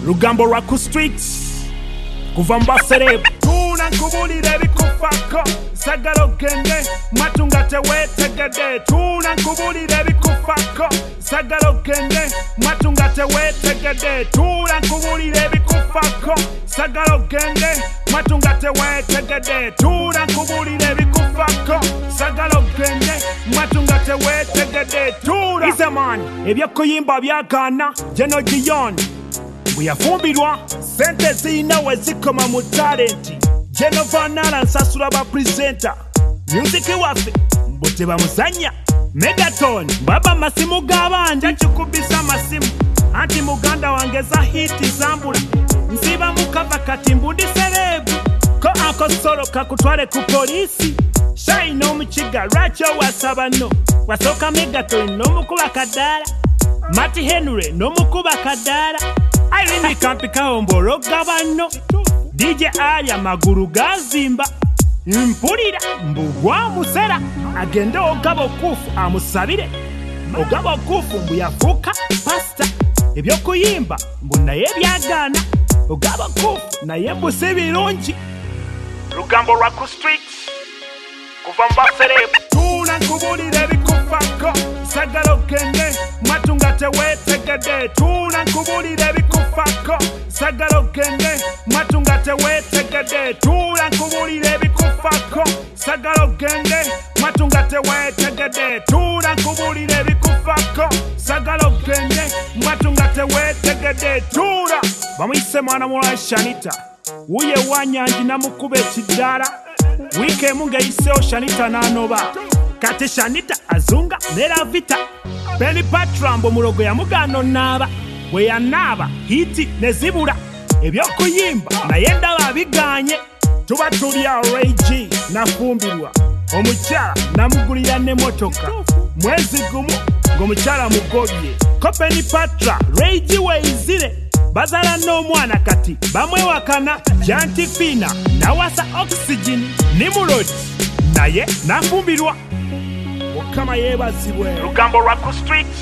Rugambo Raku Streets kuva Mbasere tuna nkubulire bikufako sagalo gende matunga tewetegede tuna nkubulire bikufako sagalo gende matunga tewetegede tuna nkubulire bikufako sagalo gende matunga tewetegede tuna nkubulire bikufako sagalo gende matunga tewetegede tuna Izaman ebyokuyimba byagana Jeno Gion Buyafumbirwa sente zinawe zikoma mu talenti Genova Nala nsasula ba presenter Music wafe mbote bamuzanya Megaton baba masimu gabanja chukubisa masimu Anti muganda wangeza hiti zambula Nsiba mukava kati mbundi serebu Ko ako solo kakutwale ku polisi Shine omuchiga racho wasabano Wasoka Megaton nomukuba kadala Mati Henry nomukuba kadala Irene Kampika omboro gabano DJ Aya maguru gazimba Mpulira mbugwa musera agende ogabo kufu amusabire ogabo kufu mbu yafuka pasta ebyokuyimba mbu naye byagana ogabo kufu naye mbuse birungi Rugambo Raku Streets kuva Mbasere tuna nkubulire bikufako sagalo gende matunga tewetegede tuna nkubulire bikufako sagalo gende matunga tewetegede tuna nkubulire bikufako sagalo gende matunga tewetegede tuna nkubulire bikufako sagalo gende matunga tewetegede tuna bamuyise mwana mula Shanita uye wanyanji namukube ekidala wike munga iseo Shanita nanoba kati Shanita azunga nera vita Benny Patrambo mulogo ya mugano naba we yanaba hiti nezibura ebyokuyimba nayenda babiganye tuba tuli Ray G nafumbirwa omukyala namugulira ne motoka mwezi gumu ngomukyala mugobye ko Benny Patra Ray G weizire bazala n'omwana kati bamwewakana Jantifina nawasa Oxygen ni muloti naye nafumbirwa Okama yebazibwe Rugambo Raku Streets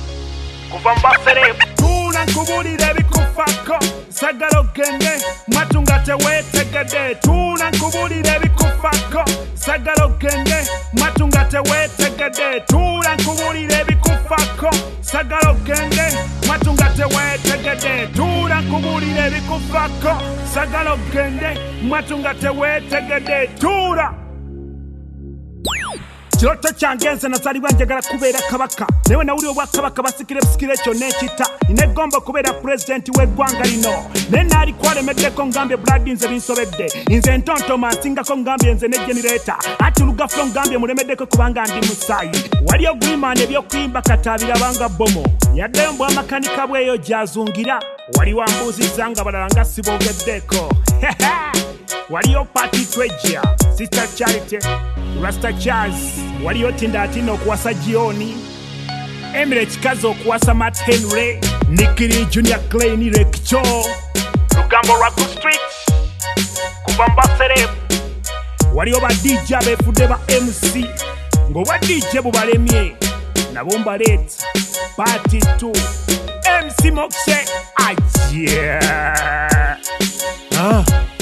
kuva Mbasere tuna nkubulire bikufako sagalo gende matunga tewetegede tuna nkubulire bikufako sagalo gende matunga tewetegede tuna nkubulire bikufako sagalo gende matunga tewetegede tuna nkubulire bikufako sagalo gende matunga tewetegede tuna Chiroto changenze nazalibwa njagala kubeera kabaka newe nawuli obwakabaka basikire busikire ekyo nekita inegomba kubeera president w'eggwanga lino nenaali kwalemeddeko ngambye blood nze binsobedde nze ntontoma nsingako ngambye nze ne generator ati lugaflo ngambye mulemeddeko kubanga ndi musaayi wali ogwiman ebyokuyimba katabirabanga bomo yaddeyo mbw amakanika bweyo gyazungira wali wambuuzizza nga balala nga siboogeddeko waliyo Party Treasure Sister Charity Rasta Chaz waliyo Tindatina okuwasa Gioni Emre Chikazo okuwasa Matt Henry Nikiri Junior Clay Rekcho Rugambo Raku Streets kuva Mbasere waliyo ba DJ abefudde ba MC ng'obwa DJ bubalemye nabo mbaleeta Party 2 MC Mokshe ajya